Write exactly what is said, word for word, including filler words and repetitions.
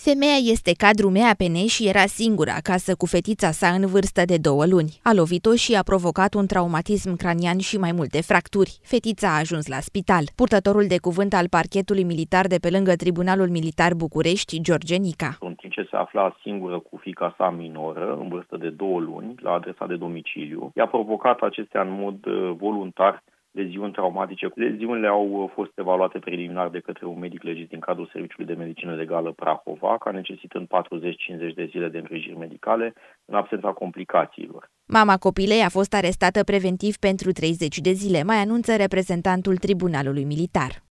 Femeia este cadru M A P N și era singură acasă cu fetița sa în vârstă de două luni. A lovit-o și a provocat un traumatism cranian și mai multe fracturi. Fetița a ajuns la spital. Purtătorul de cuvânt al parchetului militar de pe lângă Tribunalul Militar București, George Nica. În timp ce se afla singură cu fiica sa minoră, în vârstă de două luni, la adresa de domiciliu, i-a provocat acestea în mod voluntar leziuni traumatice. Leziunile au fost evaluate preliminar de către un medic legist din cadrul Serviciului de Medicină Legală Prahova, ca necesitând patruzeci cincizeci de zile de îngrijiri medicale, în absența complicațiilor. Mama copilei a fost arestată preventiv pentru treizeci de zile, mai anunță reprezentantul Tribunalului Militar.